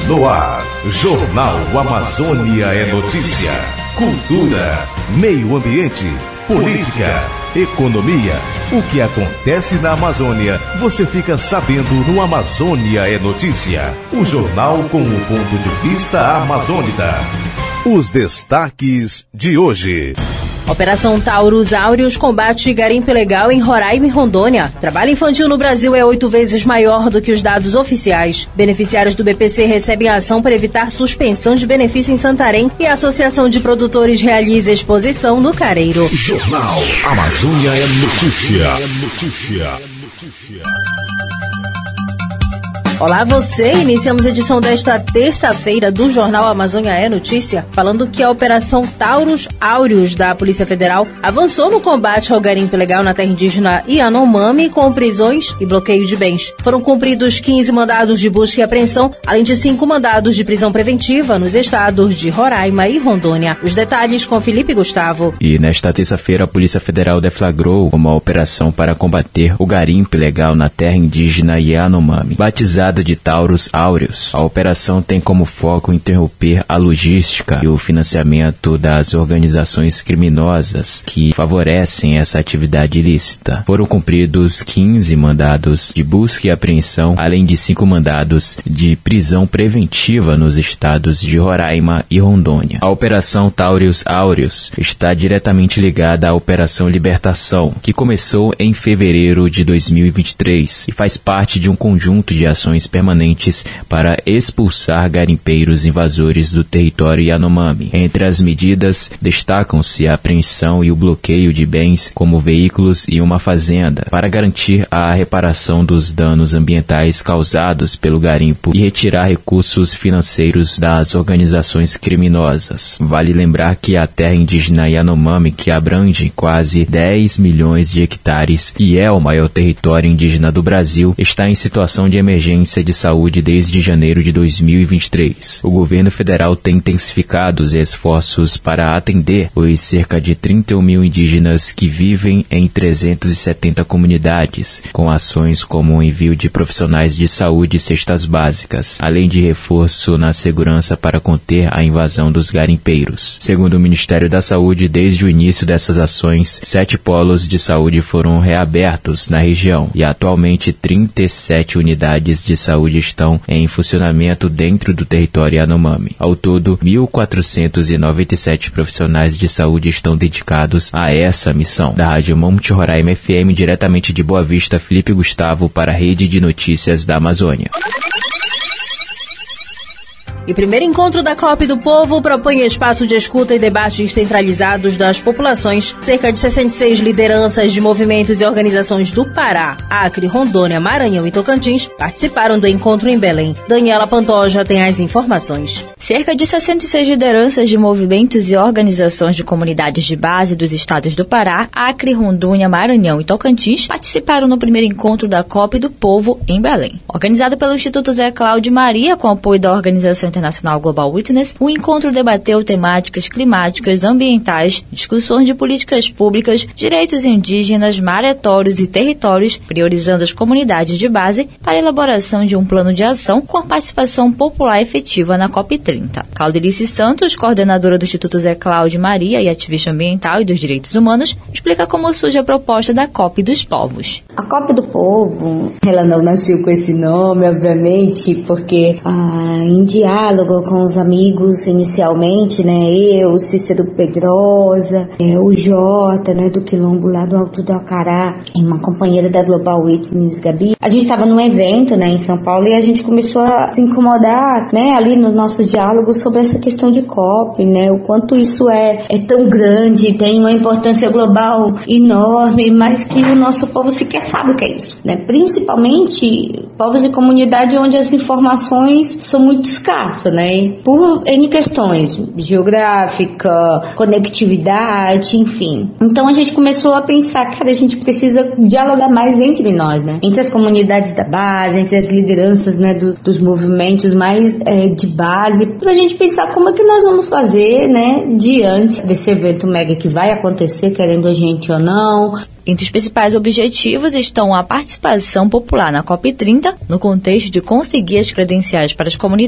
No ar, Jornal Amazônia é notícia. Cultura, meio ambiente, política, economia. O que acontece na Amazônia, você fica sabendo no Amazônia é Notícia. O jornal com o ponto de vista amazônida. Os destaques de hoje. Operação Taurus Áureos combate garimpo ilegal em Roraima e Rondônia. Trabalho infantil no Brasil é 8 vezes maior do que os dados oficiais. Beneficiários do BPC recebem ação para evitar suspensão de benefício em Santarém e a Associação de Produtores realiza exposição no Careiro. Jornal Amazônia é Notícia. Olá você, iniciamos a edição desta terça-feira do Jornal Amazônia é Notícia, falando que a Operação Taurus Áureos da Polícia Federal avançou no combate ao garimpo ilegal na terra indígena Yanomami com prisões e bloqueio de bens. Foram cumpridos 15 mandados de busca e apreensão, além de 5 mandados de prisão preventiva nos estados de Roraima e Rondônia. Os detalhes com Felipe Gustavo. E nesta terça-feira a Polícia Federal deflagrou uma operação para combater o garimpo ilegal na terra indígena Yanomami, batizada de Taurus Áureos. A operação tem como foco interromper a logística e o financiamento das organizações criminosas que favorecem essa atividade ilícita. Foram cumpridos 15 mandados de busca e apreensão, além de 5 mandados de prisão preventiva nos estados de Roraima e Rondônia. A Operação Taurus Áureos está diretamente ligada à Operação Libertação, que começou em fevereiro de 2023 e faz parte de um conjunto de ações permanentes para expulsar garimpeiros invasores do território Yanomami. Entre as medidas, destacam-se a apreensão e o bloqueio de bens como veículos e uma fazenda, para garantir a reparação dos danos ambientais causados pelo garimpo e retirar recursos financeiros das organizações criminosas. Vale lembrar que a terra indígena Yanomami, que abrange quase 10 milhões de hectares e é o maior território indígena do Brasil, está em situação de emergência de saúde desde janeiro de 2023. O governo federal tem intensificado os esforços para atender os cerca de 31 mil indígenas que vivem em 370 comunidades, com ações como o envio de profissionais de saúde e cestas básicas, além de reforço na segurança para conter a invasão dos garimpeiros. Segundo o Ministério da Saúde, desde o início dessas ações, 7 polos de saúde foram reabertos na região e atualmente 37 unidades de saúde estão em funcionamento dentro do território Yanomami. Ao todo, 1.497 profissionais de saúde estão dedicados a essa missão. Da Rádio Monte Roraima FM, diretamente de Boa Vista, Felipe Gustavo para a Rede de Notícias da Amazônia. E o primeiro encontro da COP do Povo propõe espaço de escuta e debates centralizados das populações. Cerca de 66 lideranças de movimentos e organizações do Pará, Acre, Rondônia, Maranhão e Tocantins participaram do encontro em Belém. Daniela Pantoja tem as informações. Cerca de 66 lideranças de movimentos e organizações de comunidades de base dos estados do Pará, Acre, Rondônia, Maranhão e Tocantins participaram no primeiro encontro da COP do Povo em Belém. Organizado pelo Instituto Zé Cláudio Maria, com apoio da Organização Internacional Global Witness, o encontro debateu temáticas climáticas, ambientais, discussões de políticas públicas, direitos indígenas, maretórios e territórios, priorizando as comunidades de base para a elaboração de um plano de ação com a participação popular efetiva na COP30. Claudelice Santos, coordenadora do Instituto Zé Cláudio Maria e ativista ambiental e dos direitos humanos, explica como surge a proposta da COP dos Povos. A COP do Povo, ela não nasceu com esse nome, obviamente, porque em diálogo com os amigos inicialmente, né, eu, Cícero Pedrosa, o Jota, né, do Quilombo lá do Alto do Acará, e uma companheira da Global Witness, Gabi, a gente estava num evento, né, em São Paulo, e a gente começou a se incomodar, né, ali no nosso diálogo sobre essa questão de COP, né, o quanto isso é tão grande, tem uma importância global enorme, mas que o nosso povo sequer sabe o que é isso, né, principalmente povos de comunidade onde as informações são muito escassas, né, por N questões, geográfica, conectividade, enfim. Então a gente começou a pensar, cara, a gente precisa dialogar mais entre nós, né, entre as comunidades da base, entre as lideranças, né, dos movimentos mais de base, pra gente pensar como é que nós vamos fazer, né, diante desse evento mega que vai acontecer, querendo a gente ou não. Entre os principais objetivos estão a participação popular na COP30, no contexto de conseguir as credenciais para as comunidades,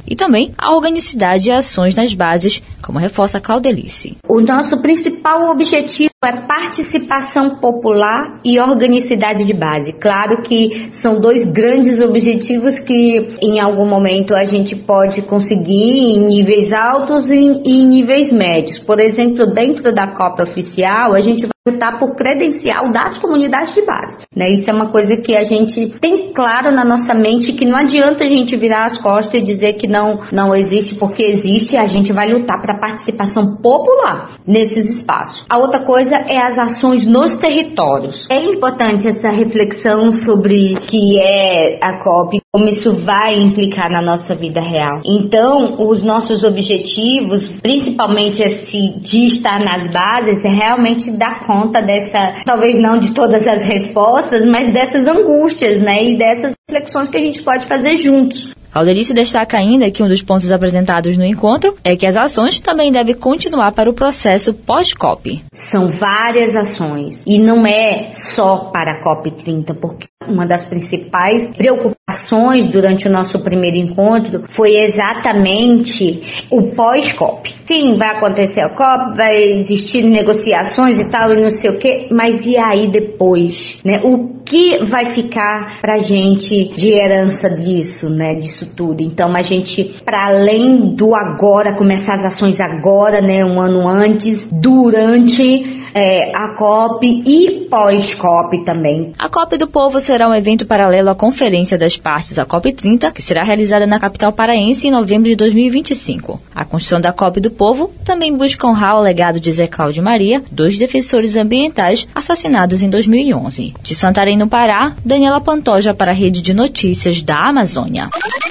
e também a organicidade e ações nas bases, como reforça Claudelice. O nosso principal objetivo é participação popular e organicidade de base. Claro que são dois grandes objetivos que em algum momento a gente pode conseguir em níveis altos e em níveis médios. Por exemplo, dentro da COP oficial, a gente vai lutar por credencial das comunidades de base, né? Isso é uma coisa que a gente tem claro na nossa mente, que não adianta a gente virar as costas e dizer que não existe, porque existe. A gente vai lutar para a participação popular nesses espaços. A outra coisa é as ações nos territórios. É importante essa reflexão sobre o que é a COP, como isso vai implicar na nossa vida real. Então, os nossos objetivos, principalmente esse de estar nas bases, é realmente dar conta dessa, talvez não de todas as respostas, mas dessas angústias, né, e dessas reflexões que a gente pode fazer juntos. Claudelice destaca ainda que um dos pontos apresentados no encontro é que as ações também devem continuar para o processo pós-COP. São várias ações e não é só para a COP30, porque uma das principais preocupações durante o nosso primeiro encontro foi exatamente o pós-COP. Sim, vai acontecer a COP, vai existir negociações e tal, e não sei o quê, mas e aí depois, né? O que vai ficar pra gente de herança disso, né? Disso tudo. Então, a gente, para além do agora, começar as ações agora, né? Um ano antes, durante a COP e pós-COP também. A COP do Povo será um evento paralelo à Conferência das Partes, a COP30, que será realizada na capital paraense em novembro de 2025. A construção da COP do Povo também busca honrar o legado de Zé Cláudio Maria, 2 defensores ambientais assassinados em 2011. De Santarém, no Pará, Daniela Pantoja para a Rede de Notícias da Amazônia.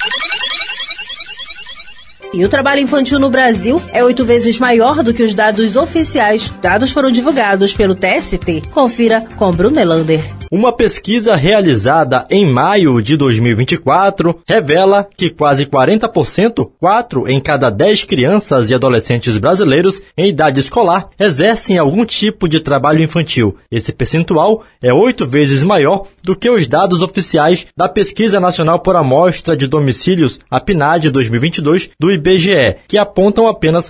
E o trabalho infantil no Brasil é 8 vezes maior do que os dados oficiais. Dados foram divulgados pelo TST. Confira com Bruno Elander. Uma pesquisa realizada em maio de 2024 revela que quase 40%, 4 em cada 10 crianças e adolescentes brasileiros em idade escolar, exercem algum tipo de trabalho infantil. Esse percentual é 8 vezes maior do que os dados oficiais da Pesquisa Nacional por Amostra de Domicílios, a PNAD 2022, do IBGE, que apontam apenas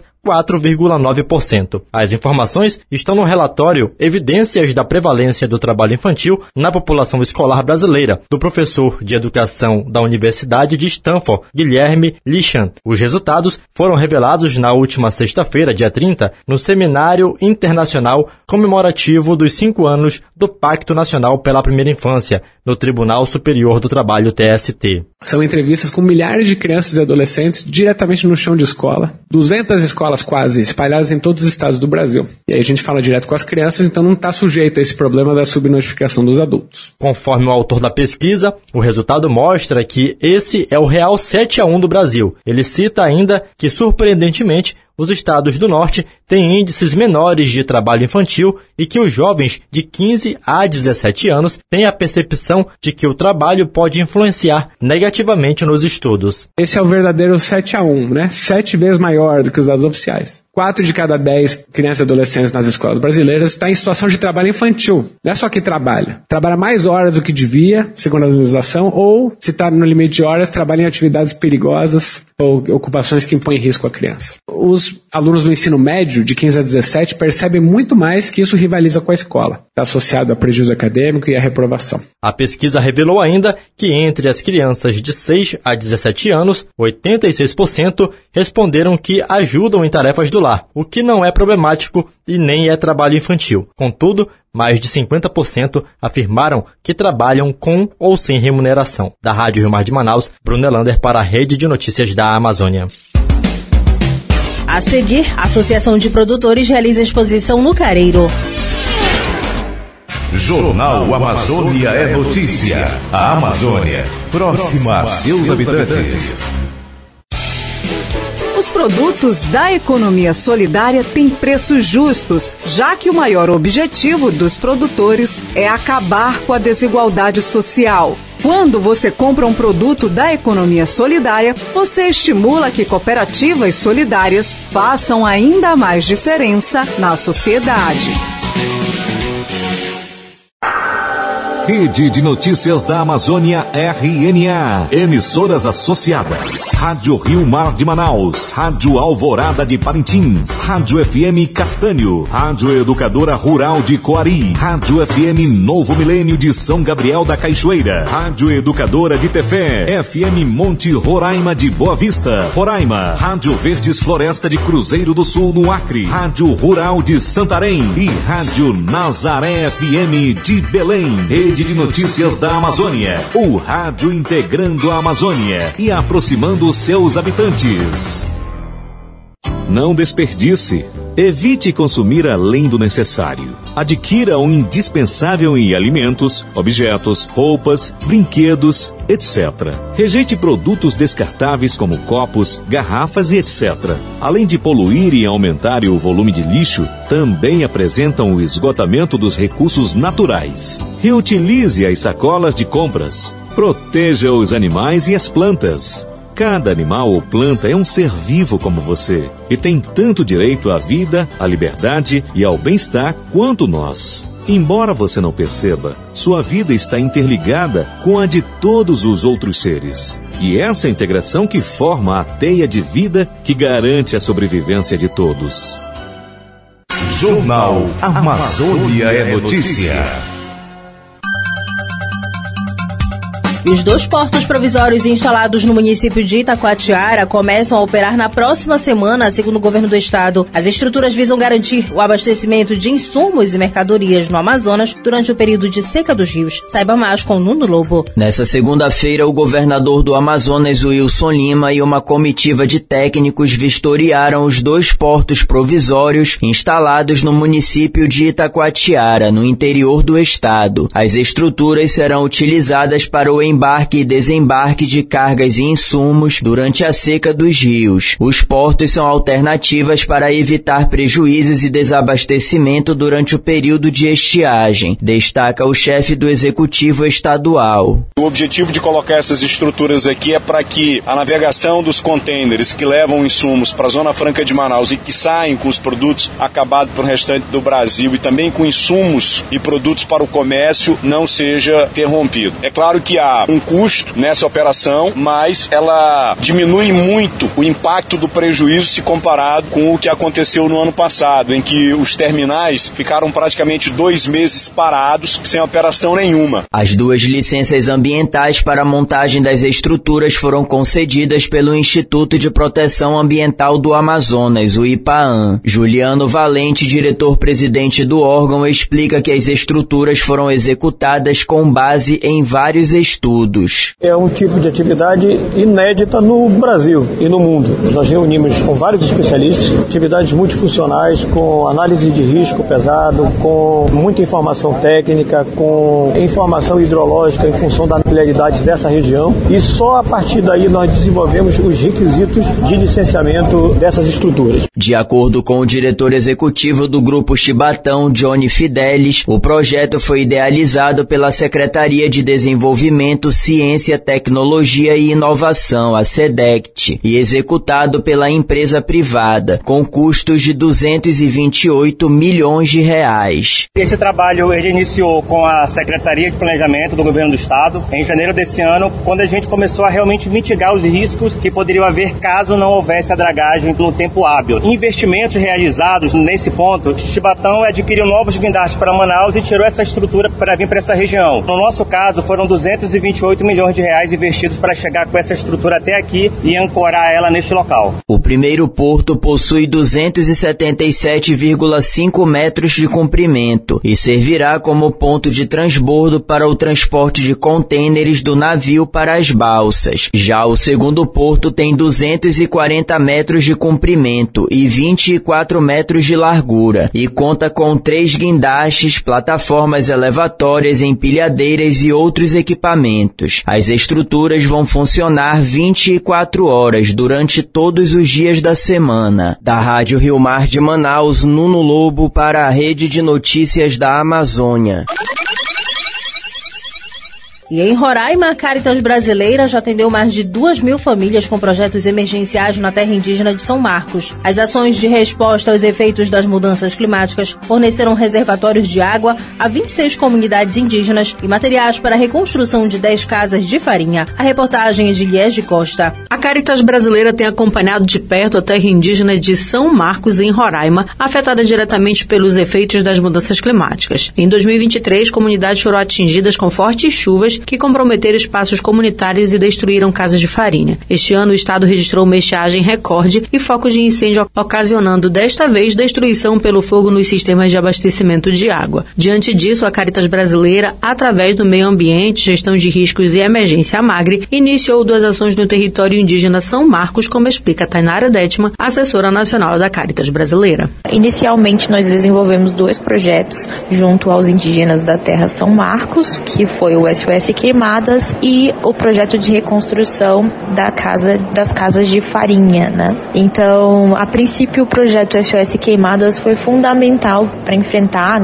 4,9%. As informações estão no relatório Evidências da Prevalência do Trabalho Infantil na População Escolar Brasileira, do professor de Educação da Universidade de Stanford, Guilherme Lichan. Os resultados foram revelados na última sexta-feira, dia 30, no Seminário Internacional comemorativo dos 5 anos do Pacto Nacional pela Primeira Infância, no Tribunal Superior do Trabalho, TST. São entrevistas com milhares de crianças e adolescentes diretamente no chão de escola, 200 escolas quase espalhadas em todos os estados do Brasil. E aí a gente fala direto com as crianças, então não está sujeito a esse problema da subnotificação dos adultos. Conforme o autor da pesquisa, o resultado mostra que esse é o real 7-1 do Brasil. Ele cita ainda que, surpreendentemente, os estados do norte têm índices menores de trabalho infantil e que os jovens de 15 a 17 anos têm a percepção de que o trabalho pode influenciar negativamente nos estudos. Esse é o verdadeiro 7-1, né? 7 vezes maior do que os dados oficiais. 4 de cada 10 crianças e adolescentes nas escolas brasileiras está em situação de trabalho infantil. Não é só que trabalha mais horas do que devia, segundo a legislação, ou, se está no limite de horas, trabalha em atividades perigosas ou ocupações que impõem risco à criança. Os alunos do ensino médio, de 15 a 17, percebem muito mais que isso rivaliza com a escola. Está associado a prejuízo acadêmico e a reprovação. A pesquisa revelou ainda que entre as crianças de 6 a 17 anos, 86% responderam que ajudam em tarefas do lar, o que não é problemático e nem é trabalho infantil. Contudo, mais de 50% afirmaram que trabalham com ou sem remuneração. Da Rádio Rio Mar de Manaus, Bruno Elander para a Rede de Notícias da Amazônia. A seguir, a Associação de Produtores realiza exposição no Careiro. Jornal Amazônia é notícia. A Amazônia, próxima a seus habitantes. Os produtos da economia solidária têm preços justos, já que o maior objetivo dos produtores é acabar com a desigualdade social. Quando você compra um produto da economia solidária, você estimula que cooperativas solidárias façam ainda mais diferença na sociedade. Rede de Notícias da Amazônia, RNA. Emissoras associadas: Rádio Rio Mar de Manaus, Rádio Alvorada de Parintins, Rádio FM Castanho, Rádio Educadora Rural de Coari, Rádio FM Novo Milênio de São Gabriel da Cachoeira, Rádio Educadora de Tefé, FM Monte Roraima de Boa Vista, Roraima, Rádio Verdes Floresta de Cruzeiro do Sul no Acre, Rádio Rural de Santarém e Rádio Nazaré FM de Belém. Rede de Notícias da Amazônia, o rádio integrando a Amazônia e aproximando seus habitantes. Não desperdice. Evite consumir além do necessário. Adquira o indispensável em alimentos, objetos, roupas, brinquedos, etc. Rejeite produtos descartáveis como copos, garrafas e etc. Além de poluir e aumentar o volume de lixo, também apresentam o esgotamento dos recursos naturais. Reutilize as sacolas de compras. Proteja os animais e as plantas. Cada animal ou planta é um ser vivo como você e tem tanto direito à vida, à liberdade e ao bem-estar quanto nós. Embora você não perceba, sua vida está interligada com a de todos os outros seres. E essa integração que forma a teia de vida que garante a sobrevivência de todos. Jornal Amazônia é Notícia. E os 2 portos provisórios instalados no município de Itacoatiara começam a operar na próxima semana, segundo o governo do estado. As estruturas visam garantir o abastecimento de insumos e mercadorias no Amazonas durante o período de seca dos rios. Saiba mais com Nuno Lobo. Nessa segunda-feira, o governador do Amazonas, Wilson Lima, e uma comitiva de técnicos vistoriaram os 2 portos provisórios instalados no município de Itacoatiara, no interior do estado. As estruturas serão utilizadas para o embarque e desembarque de cargas e insumos durante a seca dos rios. Os portos são alternativas para evitar prejuízos e desabastecimento durante o período de estiagem, destaca o chefe do Executivo Estadual. O objetivo de colocar essas estruturas aqui é para que a navegação dos contêineres que levam insumos para a Zona Franca de Manaus e que saem com os produtos acabados para o restante do Brasil e também com insumos e produtos para o comércio não seja interrompido. É claro que há um custo nessa operação, mas ela diminui muito o impacto do prejuízo se comparado com o que aconteceu no ano passado, em que os terminais ficaram praticamente 2 meses parados, sem operação nenhuma. As 2 licenças ambientais para a montagem das estruturas foram concedidas pelo Instituto de Proteção Ambiental do Amazonas, o IPAAM. Juliano Valente, diretor-presidente do órgão, explica que as estruturas foram executadas com base em vários estudos. É um tipo de atividade inédita no Brasil e no mundo. Nós reunimos com vários especialistas, atividades multifuncionais, com análise de risco pesado, com muita informação técnica, com informação hidrológica em função da nuclearidade dessa região, e só a partir daí nós desenvolvemos os requisitos de licenciamento dessas estruturas. De acordo com o diretor executivo do Grupo Chibatão, Johnny Fidelis, o projeto foi idealizado pela Secretaria de Desenvolvimento, Ciência, Tecnologia e Inovação, a SEDECT, e executado pela empresa privada, com custos de R$228 milhões. Esse trabalho ele iniciou com a Secretaria de Planejamento do Governo do Estado, em janeiro desse ano, quando a gente começou a realmente mitigar os riscos que poderiam haver caso não houvesse a dragagem no tempo hábil. Investimentos realizados nesse ponto, Chibatão adquiriu novos guindastes para Manaus e tirou essa estrutura para vir para essa região. No nosso caso, foram R$228 milhões investidos para chegar com essa estrutura até aqui e ancorar ela neste local. O primeiro porto possui 277,5 metros de comprimento e servirá como ponto de transbordo para o transporte de contêineres do navio para as balsas. Já o segundo porto tem 240 metros de comprimento e 24 metros de largura e conta com 3 guindastes, plataformas elevatórias, empilhadeiras e outros equipamentos. As estruturas vão funcionar 24 horas durante todos os dias da semana. Da Rádio Rio Mar de Manaus, Nuno Lobo para a Rede de Notícias da Amazônia. E em Roraima, a Caritas Brasileira já atendeu mais de 2.000 famílias com projetos emergenciais na terra indígena de São Marcos. As ações de resposta aos efeitos das mudanças climáticas forneceram reservatórios de água a 26 comunidades indígenas e materiais para a reconstrução de 10 casas de farinha. A reportagem é de Liege Costa. A Caritas Brasileira tem acompanhado de perto a terra indígena de São Marcos, em Roraima, afetada diretamente pelos efeitos das mudanças climáticas. Em 2023, comunidades foram atingidas com fortes chuvas que comprometeram espaços comunitários e destruíram casas de farinha. Este ano, o estado registrou uma estiagem recorde e focos de incêndio, ocasionando desta vez destruição pelo fogo nos sistemas de abastecimento de água. Diante disso, a Caritas Brasileira, através do Meio Ambiente, Gestão de Riscos e Emergência Magre, iniciou 2 ações no território indígena São Marcos, como explica Tainara Detman, assessora nacional da Caritas Brasileira. Inicialmente, nós desenvolvemos 2 projetos junto aos indígenas da terra São Marcos, que foi o SOS Queimadas e o projeto de reconstrução das casas de farinha, né? Então, a princípio, o projeto SOS Queimadas foi fundamental para enfrentar,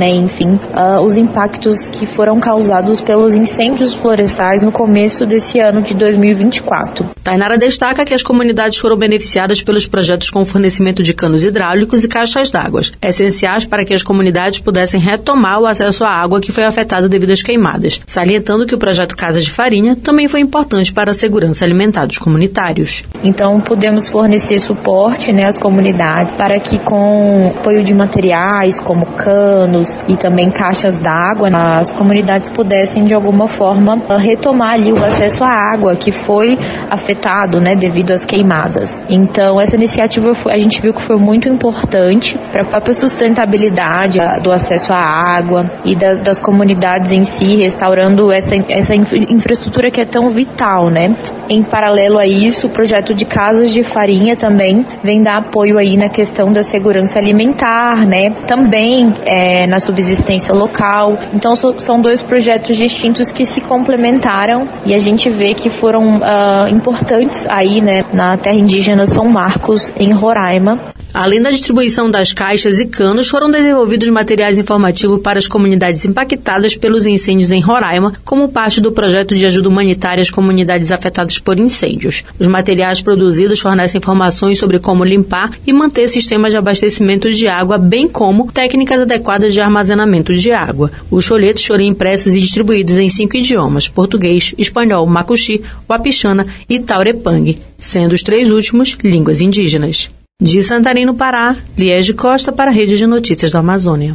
os impactos que foram causados pelos incêndios florestais no começo desse ano de 2024. Tainara destaca que as comunidades foram beneficiadas pelos projetos com fornecimento de canos hidráulicos e caixas d'água, essenciais para que as comunidades pudessem retomar o acesso à água que foi afetado devido às queimadas, salientando que o projeto Casas de Farinha também foi importante para a segurança alimentar dos comunitários. Então, pudemos fornecer suporte às comunidades para que, com apoio de materiais como canos e também caixas d'água, as comunidades pudessem, de alguma forma, retomar ali o acesso à água que foi afetado devido às queimadas. Então, essa iniciativa a gente viu que foi muito importante para a própria sustentabilidade do acesso à água e das comunidades em si, restaurando essa infraestrutura que é tão vital, Em paralelo a isso, o projeto de Casas de Farinha também vem dar apoio aí na questão da segurança alimentar, Também na subsistência local. Então, são 2 projetos distintos que se complementaram e a gente vê que foram importantes aí, na terra indígena São Marcos, em Roraima. Além da distribuição das caixas e canos, foram desenvolvidos materiais informativos para as comunidades impactadas pelos incêndios em Roraima, como parte do projeto de ajuda humanitária às comunidades afetadas por incêndios. Os materiais produzidos fornecem informações sobre como limpar e manter sistemas de abastecimento de água, bem como técnicas adequadas de armazenamento de água. Os folhetos foram impressos e distribuídos em 5 idiomas: português, espanhol, macuxi, wapixana e taurepang, sendo os 3 últimos línguas indígenas. De Santarém, no Pará, Liege Costa para a Rede de Notícias da Amazônia.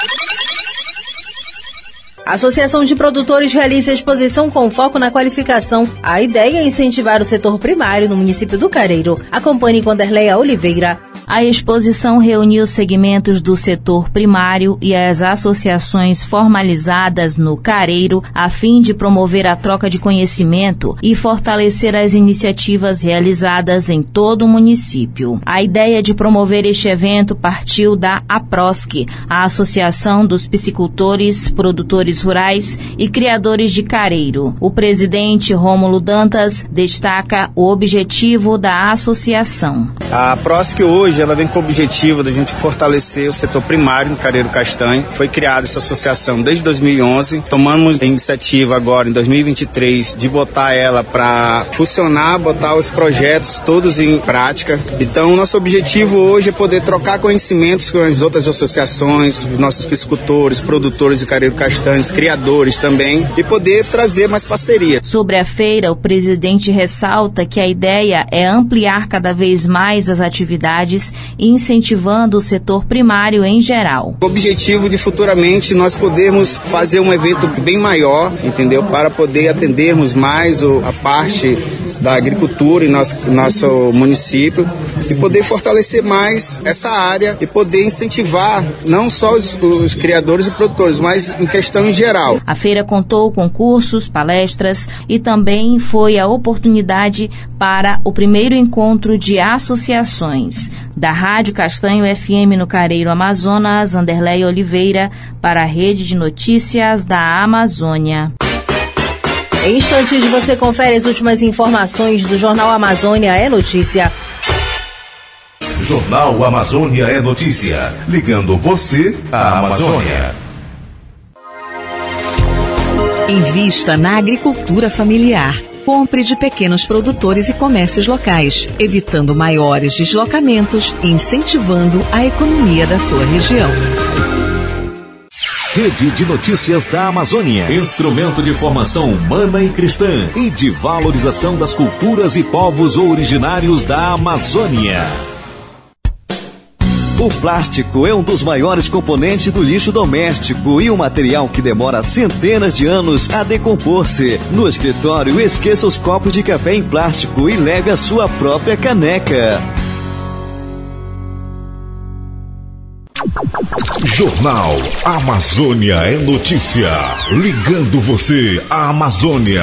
A Associação de Produtores realiza exposição com foco na qualificação. A ideia é incentivar o setor primário no município do Careiro. Acompanhe com Derleia Oliveira. A exposição reuniu segmentos do setor primário e as associações formalizadas no Careiro a fim de promover a troca de conhecimento e fortalecer as iniciativas realizadas em todo o município. A ideia de promover este evento partiu da APROSC, a Associação dos Piscicultores, Produtores Rurais e Criadores de Careiro. O presidente Rômulo Dantas destaca o objetivo da associação. A APROSC hoje ela vem com o objetivo da gente fortalecer o setor primário no Careiro Castanho. Foi criada essa associação desde 2011. Tomamos a iniciativa agora, em 2023, de botar ela para funcionar, botar os projetos todos em prática. Então, nosso objetivo hoje é poder trocar conhecimentos com as outras associações, os nossos piscicultores, produtores de Careiro Castanho, criadores também, e poder trazer mais parceria. Sobre a feira, o presidente ressalta que a ideia é ampliar cada vez mais as atividades, incentivando o setor primário em geral. O objetivo de futuramente nós podermos fazer um evento bem maior, entendeu? Para poder atendermos mais a parte da agricultura em nosso município e poder fortalecer mais essa área e poder incentivar não só os criadores e produtores, mas em questão em geral. A feira contou com cursos, palestras e também foi a oportunidade para o primeiro encontro de associações. Da Rádio Castanho FM no Careiro Amazonas, Anderleia Oliveira, para a Rede de Notícias da Amazônia. Em instantes você confere as últimas informações do Jornal Amazônia é Notícia. Jornal Amazônia é Notícia. Ligando você à Amazônia. Invista na agricultura familiar. Compre de pequenos produtores e comércios locais, evitando maiores deslocamentos e incentivando a economia da sua região. Rede de Notícias da Amazônia. Instrumento de formação humana e cristã e de valorização das culturas e povos originários da Amazônia. O plástico é um dos maiores componentes do lixo doméstico e um material que demora centenas de anos a decompor-se. No escritório, esqueça os copos de café em plástico e leve a sua própria caneca. Jornal Amazônia é notícia. Ligando você à Amazônia.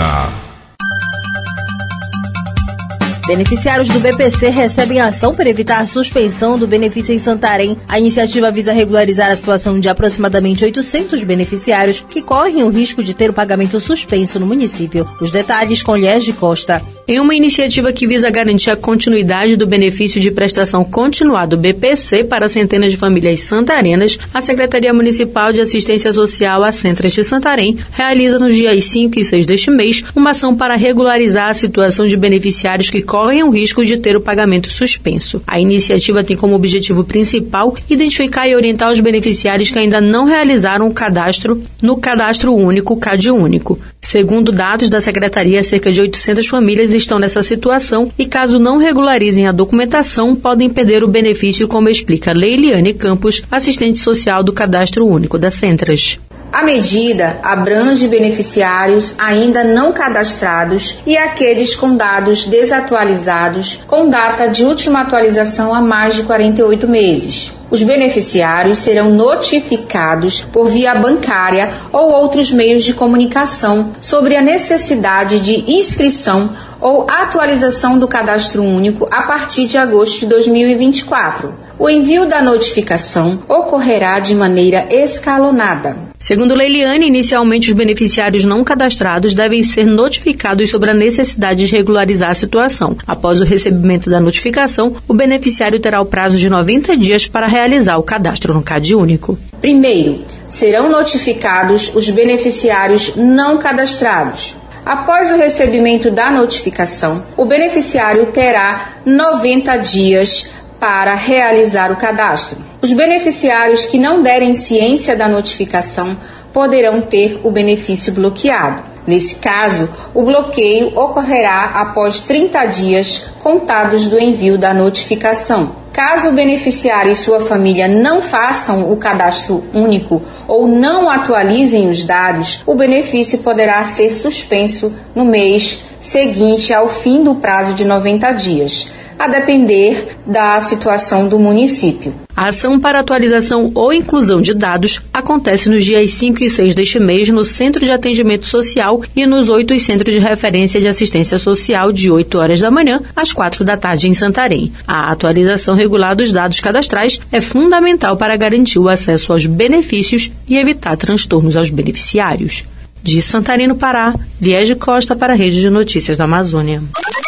Beneficiários do BPC recebem ação para evitar a suspensão do benefício em Santarém. A iniciativa visa regularizar a situação de aproximadamente 800 beneficiários que correm o risco de ter o pagamento suspenso no município. Os detalhes com Liege Costa. Em uma iniciativa que visa garantir a continuidade do benefício de prestação continuado BPC para centenas de famílias santarenas, a Secretaria Municipal de Assistência Social, a Centras de Santarém, realiza nos dias 5 e 6 deste mês uma ação para regularizar a situação de beneficiários que correm o risco de ter o pagamento suspenso. A iniciativa tem como objetivo principal identificar e orientar os beneficiários que ainda não realizaram o cadastro no Cadastro Único, CAD Único. Segundo dados da Secretaria, cerca de 800 famílias estão nessa situação e, caso não regularizem a documentação, podem perder o benefício, como explica Leiliane Campos, assistente social do Cadastro Único da Centras. A medida abrange beneficiários ainda não cadastrados e aqueles com dados desatualizados com data de última atualização há mais de 48 meses. Os beneficiários serão notificados por via bancária ou outros meios de comunicação sobre a necessidade de inscrição ou atualização do Cadastro Único a partir de agosto de 2024. O envio da notificação ocorrerá de maneira escalonada. Segundo Leiliane, inicialmente os beneficiários não cadastrados devem ser notificados sobre a necessidade de regularizar a situação. Após o recebimento da notificação, o beneficiário terá o prazo de 90 dias para realizar o cadastro no CAD Único. Primeiro, serão notificados os beneficiários não cadastrados. Após o recebimento da notificação, o beneficiário terá 90 dias para realizar o cadastro. Os beneficiários que não derem ciência da notificação poderão ter o benefício bloqueado. Nesse caso, o bloqueio ocorrerá após 30 dias contados do envio da notificação. Caso o beneficiário e sua família não façam o cadastro único ou não atualizem os dados, o benefício poderá ser suspenso no mês seguinte ao fim do prazo de 90 dias, a depender da situação do município. A ação para atualização ou inclusão de dados acontece nos dias 5 e 6 deste mês no Centro de Atendimento Social e nos 8 Centros de Referência de Assistência Social de 8 horas da manhã às 4 da tarde em Santarém. A atualização regular dos dados cadastrais é fundamental para garantir o acesso aos benefícios e evitar transtornos aos beneficiários. De Santarém, no Pará, Liege Costa para a Rede de Notícias da Amazônia.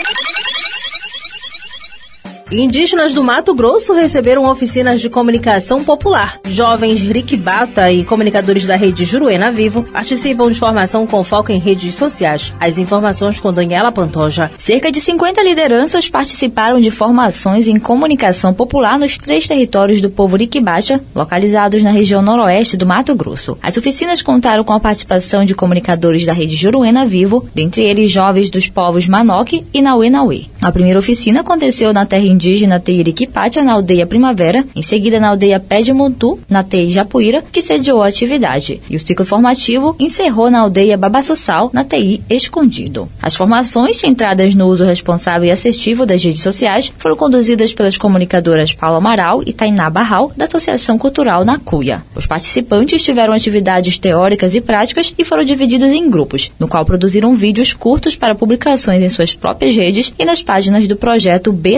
Indígenas do Mato Grosso receberam oficinas de comunicação popular. Jovens Riquibata e comunicadores da rede Juruena Vivo participam de formação com foco em redes sociais. As informações com Daniela Pantoja. Cerca de 50 lideranças participaram de formações em comunicação popular nos 3 territórios do povo Riquibata, localizados na região noroeste do Mato Grosso. As oficinas contaram com a participação de comunicadores da rede Juruena Vivo, dentre eles jovens dos povos Manoque e Nauê. A primeira oficina aconteceu na terra indígena Teiriquipátia, na aldeia Primavera, em seguida na aldeia Pé de Montu, na TI Japuíra, que sediou a atividade, e o ciclo formativo encerrou na aldeia Babassossal, na TI Escondido. As formações, centradas no uso responsável e assertivo das redes sociais, foram conduzidas pelas comunicadoras Paulo Amaral e Tainá Barral, da Associação Cultural Nacuia. Os participantes tiveram atividades teóricas e práticas e foram divididos em grupos, no qual produziram vídeos curtos para publicações em suas próprias redes e nas páginas do projeto Berço das Águas.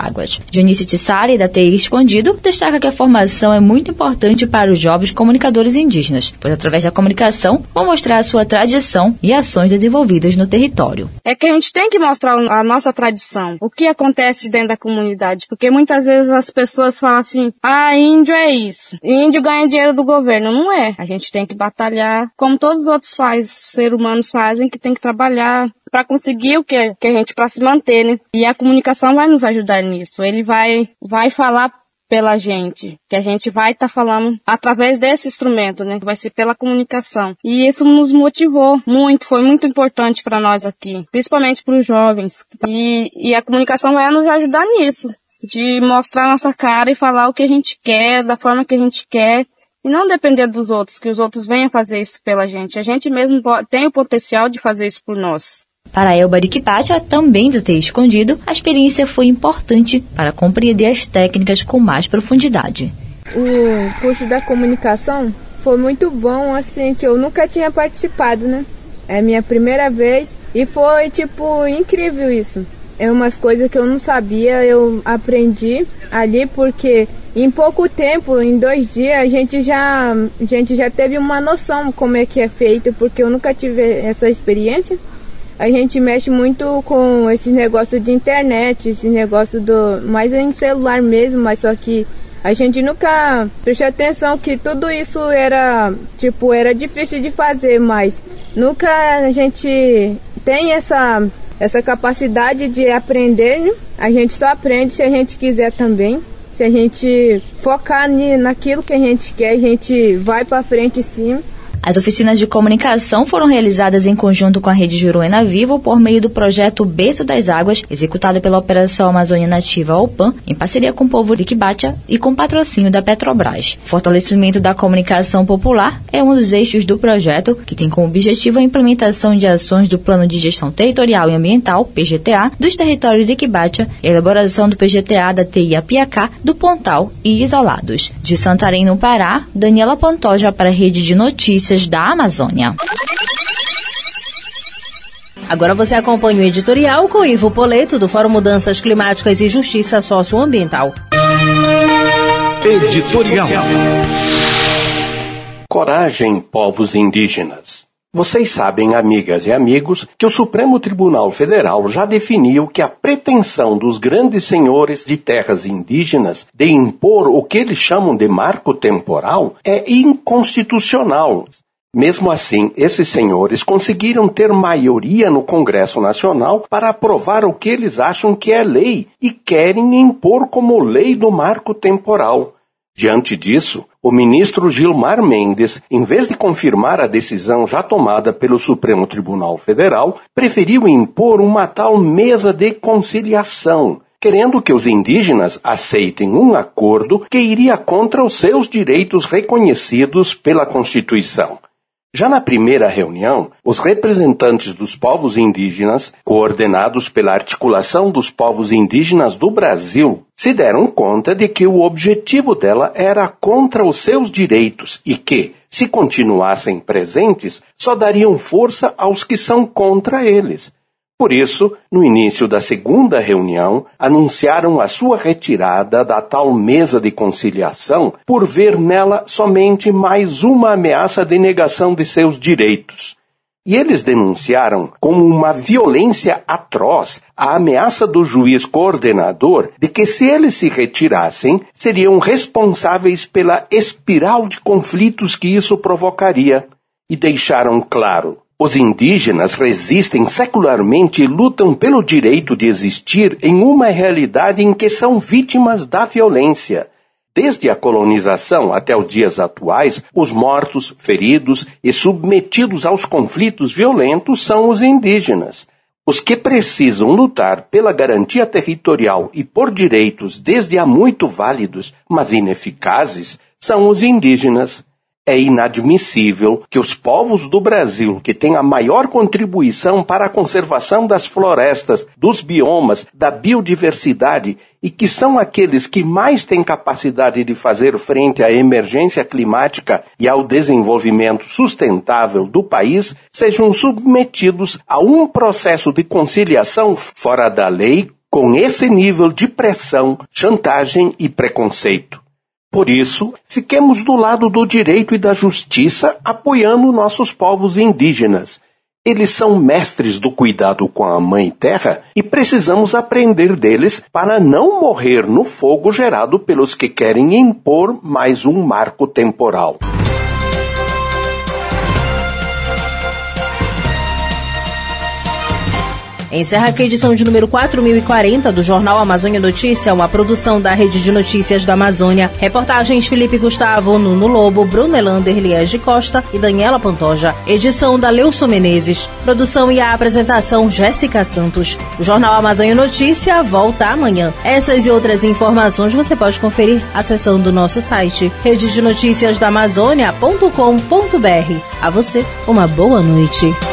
Águas. Dionísio Tissari, da TI Escondido, destaca que a formação é muito importante para os jovens comunicadores indígenas, pois através da comunicação vão mostrar a sua tradição e ações desenvolvidas no território. É que a gente tem que mostrar a nossa tradição, o que acontece dentro da comunidade, porque muitas vezes as pessoas falam assim, índio é isso, índio ganha dinheiro do governo. Não é. A gente tem que batalhar, como todos os outros seres humanos fazem, que tem que trabalhar para conseguir o que a gente, para se manter, né? E a comunicação vai nos ajudar nisso. Ele vai falar pela gente, que a gente vai estar falando através desse instrumento, né? Vai ser pela comunicação. E isso nos motivou muito, foi muito importante para nós aqui, principalmente para os jovens. E a comunicação vai nos ajudar nisso, de mostrar a nossa cara e falar o que a gente quer, da forma que a gente quer, e não depender dos outros, que os outros venham fazer isso pela gente. A gente mesmo tem o potencial de fazer isso por nós. Para Elba Riquipatia, também do TI Escondido, a experiência foi importante para compreender as técnicas com mais profundidade. O curso da comunicação foi muito bom, assim, que eu nunca tinha participado, né? É minha primeira vez e foi, incrível isso. É umas coisas que eu não sabia, eu aprendi ali porque em pouco tempo, em 2 dias, a gente já teve uma noção como é que é feito, porque eu nunca tive essa experiência. A gente mexe muito com esse negócio de internet, esse negócio mais em celular mesmo, mas só que a gente nunca prestou atenção que tudo isso era difícil de fazer, mas nunca a gente tem essa capacidade de aprender, né? A gente só aprende se a gente quiser também. Se a gente focar naquilo que a gente quer, a gente vai para frente sim. As oficinas de comunicação foram realizadas em conjunto com a Rede Juruena Vivo por meio do projeto Berço das Águas, executado pela Operação Amazônia Nativa OPAN, em parceria com o povo Riquipatia e com patrocínio da Petrobras. O fortalecimento da comunicação popular é um dos eixos do projeto, que tem como objetivo a implementação de ações do Plano de Gestão Territorial e Ambiental, PGTA, dos territórios de Riquipatia e a elaboração do PGTA da TI Apiacá, do Pontal e Isolados. De Santarém, no Pará, Daniela Pantoja para a Rede de Notícias da Amazônia. Agora você acompanha o editorial com Ivo Poleto, do Fórum Mudanças Climáticas e Justiça Socioambiental. Editorial. Coragem, povos indígenas. Vocês sabem, amigas e amigos, que o Supremo Tribunal Federal já definiu que a pretensão dos grandes senhores de terras indígenas de impor o que eles chamam de marco temporal é inconstitucional. Mesmo assim, esses senhores conseguiram ter maioria no Congresso Nacional para aprovar o que eles acham que é lei e querem impor como lei do marco temporal. Diante disso, o ministro Gilmar Mendes, em vez de confirmar a decisão já tomada pelo Supremo Tribunal Federal, preferiu impor uma tal mesa de conciliação, querendo que os indígenas aceitem um acordo que iria contra os seus direitos reconhecidos pela Constituição. Já na primeira reunião, os representantes dos povos indígenas, coordenados pela Articulação dos Povos Indígenas do Brasil, se deram conta de que o objetivo dela era contra os seus direitos e que, se continuassem presentes, só dariam força aos que são contra eles. Por isso, no início da segunda reunião, anunciaram a sua retirada da tal mesa de conciliação por ver nela somente mais uma ameaça de negação de seus direitos. E eles denunciaram como uma violência atroz a ameaça do juiz coordenador de que, se eles se retirassem, seriam responsáveis pela espiral de conflitos que isso provocaria. E deixaram claro: os indígenas resistem secularmente e lutam pelo direito de existir em uma realidade em que são vítimas da violência. Desde a colonização até os dias atuais, os mortos, feridos e submetidos aos conflitos violentos são os indígenas. Os que precisam lutar pela garantia territorial e por direitos desde há muito válidos, mas ineficazes, são os indígenas. É inadmissível que os povos do Brasil, que têm a maior contribuição para a conservação das florestas, dos biomas, da biodiversidade e que são aqueles que mais têm capacidade de fazer frente à emergência climática e ao desenvolvimento sustentável do país, sejam submetidos a um processo de conciliação fora da lei, com esse nível de pressão, chantagem e preconceito. Por isso, fiquemos do lado do direito e da justiça, apoiando nossos povos indígenas. Eles são mestres do cuidado com a Mãe Terra e precisamos aprender deles para não morrer no fogo gerado pelos que querem impor mais um marco temporal. Encerra aqui a edição de número 4040 do Jornal Amazônia Notícia, uma produção da Rede de Notícias da Amazônia. Reportagens Felipe Gustavo, Nuno Lobo, Bruno Elander, Liege Costa e Daniela Pantoja. Edição da Leuson Menezes. Produção e a apresentação Jéssica Santos. O Jornal Amazônia Notícia volta amanhã. Essas e outras informações você pode conferir acessando o nosso site rededenoticiasdaamazônia.com.br. A você, uma boa noite.